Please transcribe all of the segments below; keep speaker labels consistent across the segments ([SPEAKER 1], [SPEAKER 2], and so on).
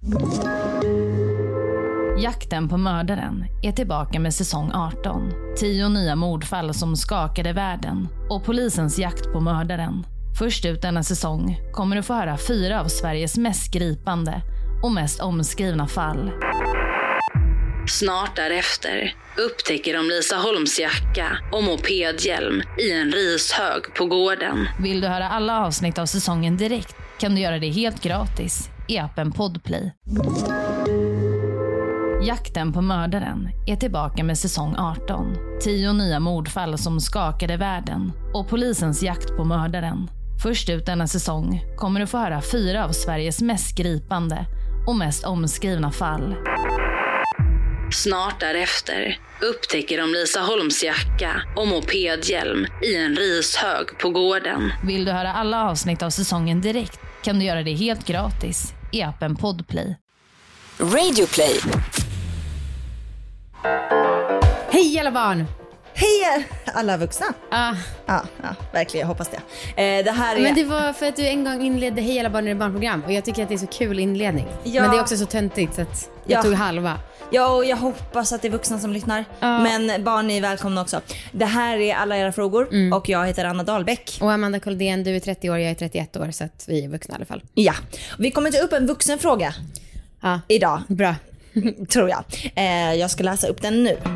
[SPEAKER 1] Jakten på mördaren är tillbaka med säsong 18. 10 nya mordfall som skakade världen och polisens jakt på mördaren. Först ut denna säsong kommer du få höra 4 av Sveriges mest gripande och mest omskrivna fall. Snart därefter upptäcker de Lisa Holms jacka och mopedhjälm i en rishög på gården. Vill du höra alla avsnitt av säsongen direkt kan du göra det helt gratis i appen Podplay. Jakten på mördaren är tillbaka med säsong 18. 10 nya mordfall som skakade världen och polisens jakt på mördaren. Först ut denna säsong kommer du få höra 4 av Sveriges mest gripande och mest omskrivna fall. Snart därefter upptäcker de Lisa Holms jacka och mopedhjälm i en rishög på gården. Vill du höra alla avsnitt av säsongen direkt kan du göra det helt gratis i appen Podplay.
[SPEAKER 2] Radioplay.
[SPEAKER 3] Hej alla barn!
[SPEAKER 4] Hej alla vuxna. Ja, verkligen, jag hoppas det. Det här är...
[SPEAKER 3] Men det var för att du en gång inledde Hej alla barn i ett barnprogram. Och jag tycker att det är så kul inledning. Ja. Men det är också så töntigt så att jag tog halva.
[SPEAKER 4] Ja, och jag hoppas att det är vuxna som lyssnar. Men barn är välkomna också. Det här är alla era frågor. Och jag heter Anna Dahlbäck.
[SPEAKER 3] Och Amanda Koldén, du är 30 år, jag är 31 år. Så att vi är vuxna i alla fall.
[SPEAKER 4] Ja, vi kommer ta upp en vuxenfråga idag.
[SPEAKER 3] Bra.
[SPEAKER 4] Tror jag. Jag ska läsa upp den nu.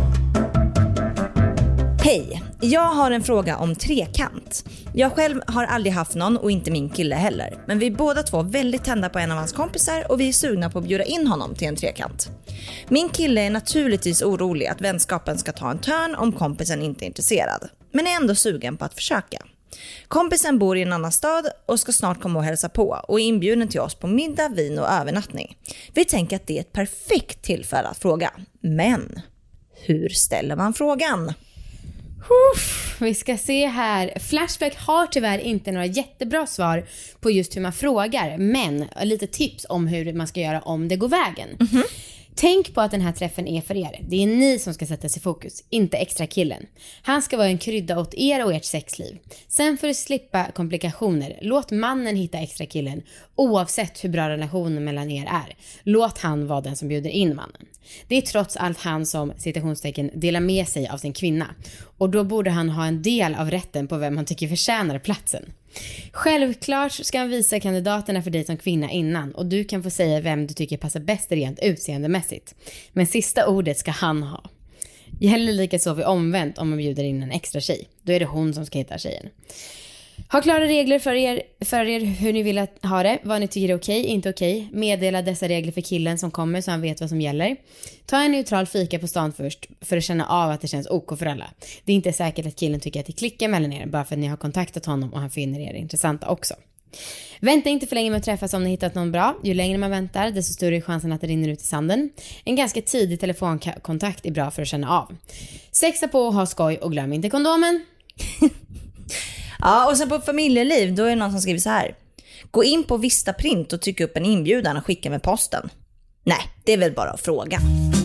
[SPEAKER 4] Hej, jag har en fråga om trekant. Jag själv har aldrig haft någon och inte min kille heller. Men vi är båda två väldigt tända på en av hans kompisar och vi är sugna på att bjuda in honom till en trekant. Min kille är naturligtvis orolig att vänskapen ska ta en törn om kompisen inte är intresserad. Men är ändå sugen på att försöka. Kompisen bor i en annan stad och ska snart komma och hälsa på och är inbjuden till oss på middag, vin och övernattning. Vi tänker att det är ett perfekt tillfälle att fråga. Men hur ställer man frågan?
[SPEAKER 3] Vi ska se här. Flashback har tyvärr inte några jättebra svar på just hur man frågar. Men lite tips om hur man ska göra om det går vägen. Tänk på att den här träffen är för er. Det är ni som ska sättas i fokus, inte extra killen. Han ska vara en krydda åt er och ert sexliv. Sen för att slippa komplikationer, låt mannen hitta extra killen oavsett hur bra relationen mellan er är. Låt han vara den som bjuder in mannen. Det är trots allt han som, citationstecken, delar med sig av sin kvinna. Och då borde han ha en del av rätten på vem han tycker förtjänar platsen. Självklart ska han visa kandidaterna för dig som kvinna innan och du kan få säga vem du tycker passar bäst rent utseendemässigt. Men sista ordet ska han ha. Gäller lika så vid omvänt om man bjuder in en extra tjej. Då är det hon som ska hitta tjejen. Ha klara regler för er hur ni vill ha det. Vad ni tycker är okej, inte okej. Meddela dessa regler för killen som kommer så han vet vad som gäller. Ta en neutral fika på stan först för att känna av att det känns ok för alla. Det är inte säkert att killen tycker att det klickar mellan er bara för att ni har kontaktat honom och han finner er intressanta också. Vänta inte för länge med att träffas om ni hittat någon bra. Ju längre man väntar, desto större är chansen att det rinner ut i sanden. En ganska tidig telefonkontakt är bra för att känna av. Sexa på, ha skoj och glöm inte kondomen.
[SPEAKER 4] Ja, och sen på familjeliv, då är det någon som skriver så här. Gå in på Vistaprint och trycka upp en inbjudan och skicka med posten. Nej, det är väl bara att fråga.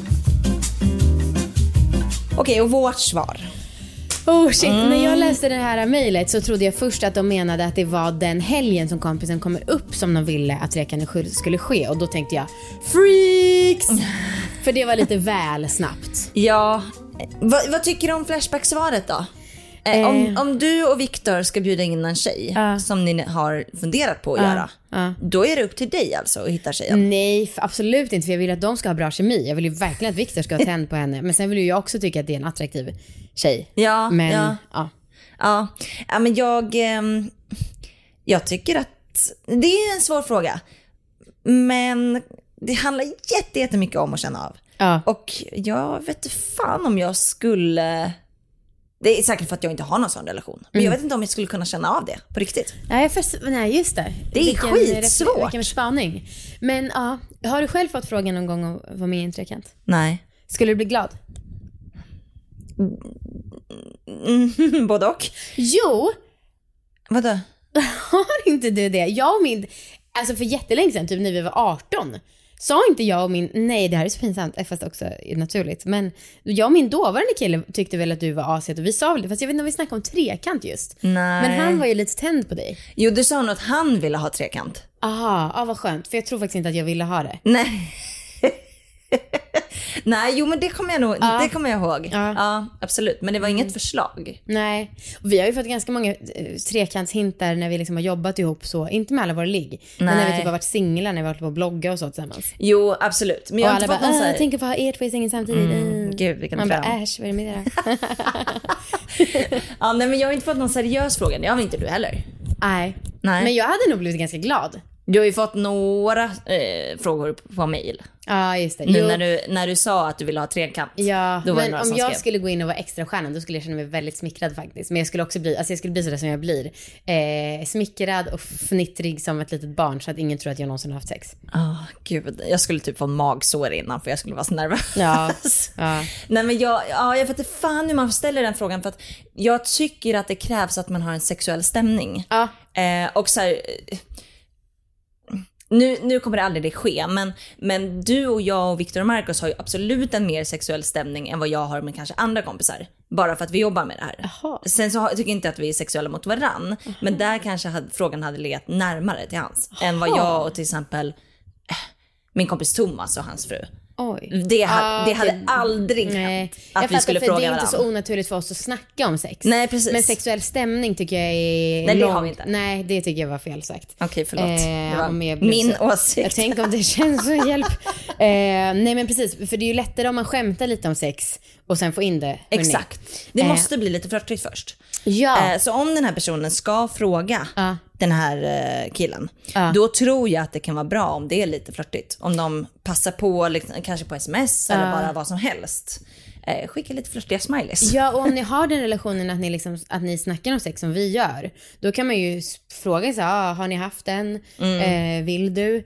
[SPEAKER 4] Okej, och vårt svar.
[SPEAKER 3] När jag läste det här mejlet så trodde jag först att de menade att det var den helgen som kompisen kommer upp som de ville att trekanden skulle ske. Och då tänkte jag, freaks! För det var lite väl snabbt.
[SPEAKER 4] Ja, vad tycker du om Flashback-svaret då? Om du och Viktor ska bjuda in en tjej som ni har funderat på att göra, då är det upp till dig alltså att hitta tjejen.
[SPEAKER 3] Nej, absolut inte, för jag vill att de ska ha bra kemi. Jag vill ju verkligen att Viktor ska ha tänd på henne. Men sen vill ju jag också tycka att det är en attraktiv tjej. Men
[SPEAKER 4] jag tycker att det är en svår fråga. Men det handlar jättemycket om att känna av. Och jag vet fan om jag skulle... Det är säkert för att jag inte har någon sån relation. Men jag vet inte om jag skulle kunna känna av det på riktigt.
[SPEAKER 3] Nej, just det.
[SPEAKER 4] Det är skitsvårt.
[SPEAKER 3] Vilken spaning. Men har du själv fått frågan någon gång att vara med i en trekant?
[SPEAKER 4] Nej.
[SPEAKER 3] Skulle du bli glad?
[SPEAKER 4] Både och.
[SPEAKER 3] Jo.
[SPEAKER 4] Vadå?
[SPEAKER 3] Har inte du det? Jag och min... Alltså för jättelänge sedan, typ när vi var 18... Sa inte jag och min... Nej, det här är så pinsamt, fast också naturligt. Men jag och min dåvarande kille tyckte väl att du var aset. Och vi sa väl det, fast jag vet inte om vi snackade om trekant just.
[SPEAKER 4] Nej.
[SPEAKER 3] Men han var ju lite tänd på dig.
[SPEAKER 4] Jo, du sa nog att han ville ha trekant.
[SPEAKER 3] Aha, vad skönt. För jag tror faktiskt inte att jag ville ha det.
[SPEAKER 4] Nej. Nej, jo men det kommer jag nog, det kommer jag ihåg. Ja, absolut. Men det var inget förslag.
[SPEAKER 3] Nej, och vi har ju fått ganska många trekantshintar när vi liksom har jobbat ihop så. Inte med alla våra ligg. Men när vi typ har varit singlar, när vi har varit på att blogga och så tillsammans.
[SPEAKER 4] Jo, absolut. Men jag har inte fått någon så här...
[SPEAKER 3] jag tänker på att ha er två i sängen samtidigt.
[SPEAKER 4] Gud, vilken
[SPEAKER 3] man bara, äsch, vad är det med det
[SPEAKER 4] Ja, nej men jag har inte fått någon seriös fråga. Det har inte du heller.
[SPEAKER 3] Nej. Men jag hade nog blivit ganska glad.
[SPEAKER 4] Du har ju fått några frågor på mejl.
[SPEAKER 3] Ja, just det.
[SPEAKER 4] Nu när du sa att du ville ha trekant.
[SPEAKER 3] Ja,
[SPEAKER 4] då var
[SPEAKER 3] men om jag skulle gå in och vara extra stjärnan, då skulle jag känna mig väldigt smickrad faktiskt. Men jag skulle också bli, jag skulle bli sådär som jag blir. Smickrad och fnittrig som ett litet barn, så att ingen tror att jag någonsin har haft sex.
[SPEAKER 4] Gud, jag skulle typ få magsår innan, för jag skulle vara så nervös.
[SPEAKER 3] Ja.
[SPEAKER 4] Nej men jag vet inte fan hur man ställer den frågan, för att jag tycker att det krävs att man har en sexuell stämning.
[SPEAKER 3] Ja.
[SPEAKER 4] Och så här... Nu kommer det aldrig det ske, men du och jag och Victor och Marcus har ju absolut en mer sexuell stämning än vad jag har med kanske andra kompisar. Bara för att vi jobbar med det här.
[SPEAKER 3] Aha.
[SPEAKER 4] Sen så tycker jag inte att vi är sexuella mot varann. Men där kanske frågan hade legat närmare till hans. Än vad jag och till exempel min kompis Thomas och hans fru.
[SPEAKER 3] Oj.
[SPEAKER 4] Det hade aldrig hänt att vi skulle fråga varandra.
[SPEAKER 3] Det är inte så onaturligt för oss att snacka om sex.
[SPEAKER 4] Nej, precis.
[SPEAKER 3] Men sexuell stämning tycker jag är...
[SPEAKER 4] Nej, det har vi inte.
[SPEAKER 3] Nej, det tycker jag var fel sagt.
[SPEAKER 4] Okej, förlåt. Det var
[SPEAKER 3] min
[SPEAKER 4] åsikt.
[SPEAKER 3] Jag tänker om det känns så hjälp. Nej, men precis. För det är ju lättare om man skämtar lite om sex och sen få in det.
[SPEAKER 4] Exakt. Det måste bli lite flörtigt först.
[SPEAKER 3] Ja.
[SPEAKER 4] Så om den här personen ska fråga den här killen, då tror jag att det kan vara bra om det är lite flörtigt. Om de passar på, liksom, kanske på sms eller bara vad som helst. Skicka lite flörtiga smileys.
[SPEAKER 3] Ja, och om ni har den relationen att ni snackar om sex som vi gör, då kan man ju fråga sig, har ni haft den? Vill du?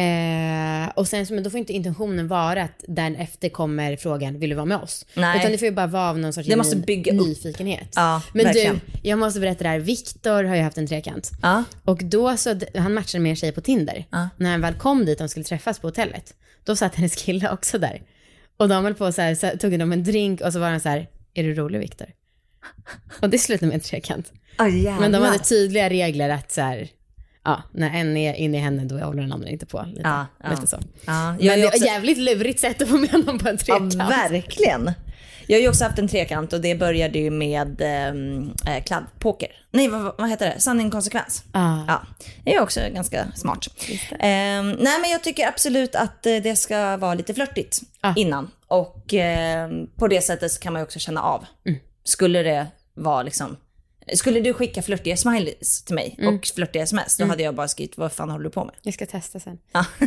[SPEAKER 3] Och sen så, men då får inte intentionen vara att därefter kommer frågan, vill du vara med oss?
[SPEAKER 4] Nej.
[SPEAKER 3] Utan det får ju bara vara av någon sorts nyfikenhet.
[SPEAKER 4] Ja,
[SPEAKER 3] men
[SPEAKER 4] verkligen.
[SPEAKER 3] Du, jag måste berätta det här. Victor har ju haft en trekant. Och då så, han matchade med en tjej på Tinder. När han väl kom dit, de skulle träffas på hotellet, då satt hennes kille också där. Och de höll på så tog de en drink och så var han så här, är du rolig, Victor? Och det slutade med en trekant. Men de hade tydliga regler att så här, när en är inne i henne, då håller den andra inte på. Lite så. Men det är ett jävligt lurigt sätt att få med honom på en trekant.
[SPEAKER 4] Ja, verkligen. Jag har ju också haft en trekant och det började ju med kladdpoker. Nej, vad heter det? Sanning konsekvens. Ja, det är också ganska smart. Nej, men jag tycker absolut att det ska vara lite flörtigt innan. Och på det sättet så kan man ju också känna av. Skulle det vara liksom... Skulle du skicka flörtiga smileys till mig och flörtiga sms, då hade jag bara skrivit, vad fan håller du på med?
[SPEAKER 3] Jag ska testa sen.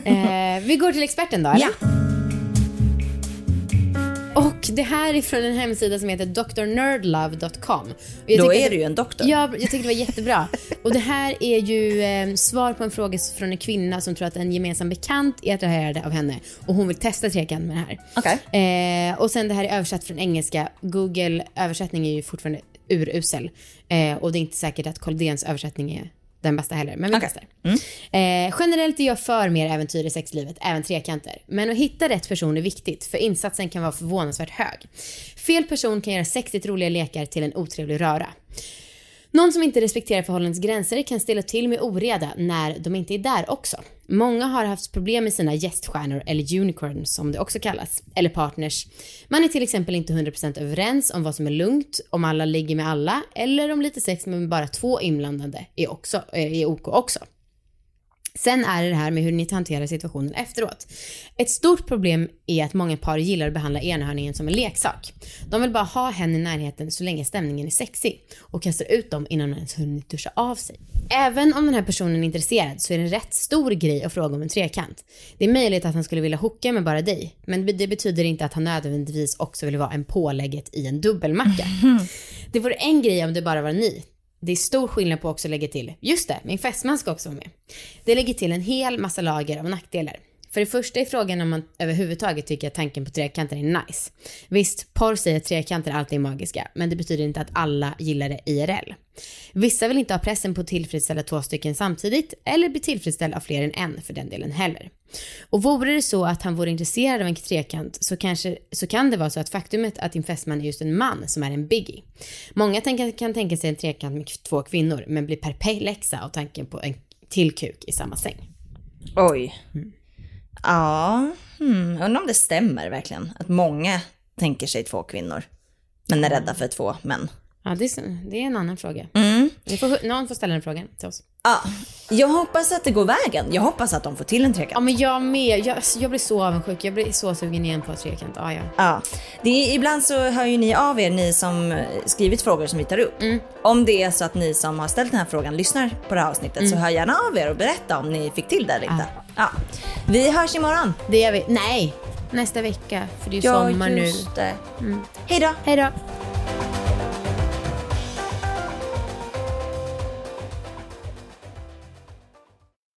[SPEAKER 3] Vi går till experten då, eller?
[SPEAKER 4] Ja.
[SPEAKER 3] Och det här är från en hemsida som heter drnerdlove.com.
[SPEAKER 4] Då är du ju en doktor.
[SPEAKER 3] Ja, jag tyckte det var jättebra. Och det här är ju svar på en fråga från en kvinna som tror att en gemensam bekant är attraherad av henne. Och hon vill testa trekant med det här.
[SPEAKER 4] Okay.
[SPEAKER 3] Och sen det här är översatt från engelska. Google översättning är ju fortfarande urusel. Och det är inte säkert att Koldéns översättning är den bästa heller, men vi testar. Generellt är jag för mer äventyr i sexlivet, även trekanter. Men att hitta rätt person är viktigt, för insatsen kan vara förvånansvärt hög. Fel person kan göra sexigt roliga lekar till en otrevlig röra. Någon som inte respekterar förhållandets gränser kan ställa till med oreda när de inte är där också. Många har haft problem med sina gäststjärnor, eller unicorns som det också kallas, eller partners. Man är till exempel inte 100% överens om vad som är lugnt, om alla ligger med alla, eller om lite sex med bara 2 inblandade är OK också. Sen är det här med hur ni hanterar situationen efteråt. Ett stort problem är att många par gillar att behandla enhörningen som en leksak. De vill bara ha henne i närheten så länge stämningen är sexig och kastar ut dem innan de ens hunnit duscha av sig. Även om den här personen är intresserad så är det en rätt stor grej att fråga om en trekant. Det är möjligt att han skulle vilja hooka med bara dig, men det betyder inte att han nödvändigtvis också vill vara en pålägget i en dubbelmacka. Det vore en grej om det bara var ni. Det är stor skillnad på också lägga till. Just det, min fästman ska också vara med. Det lägger till en hel massa lager av nackdelar. För det första är frågan om man överhuvudtaget tycker att tanken på trekanter är nice. Visst, porr säger att trekanter alltid är magiska, men det betyder inte att alla gillar det IRL. Vissa vill inte ha pressen på att tillfredsställa 2 stycken samtidigt, eller bli tillfredsställd av fler än en för den delen heller. Och vore det så att han vore intresserad av en trekant så kan det vara så att faktumet att din fästman är just en man som är en biggie. Många kan tänka sig en trekant med 2 kvinnor, men blir perplexa av tanken på en till kuk i samma säng.
[SPEAKER 4] Oj. Ja, undrar om det stämmer verkligen. Att många tänker sig 2 kvinnor. Men är rädda för 2 män.
[SPEAKER 3] Ja, det är en annan fråga. Någon får ställa en fråga till oss.
[SPEAKER 4] Ja, jag hoppas att det går vägen. Jag hoppas att de får till en trekant.
[SPEAKER 3] Ja, men jag med. Jag blir så avundsjuk. Jag blir så sugen igen på trekant. Ja.
[SPEAKER 4] Ibland så hör ju ni av er, ni som skrivit frågor som vi tar upp. Om det är så att ni som har ställt den här frågan lyssnar på det här avsnittet, så hör gärna av er och berätta om ni fick till det eller inte. Ja. Vi hörs imorgon.
[SPEAKER 3] Det gör vi. Nej, nästa vecka. För det är ju sommar nu.
[SPEAKER 4] Just det. Hej då.
[SPEAKER 3] Hej då.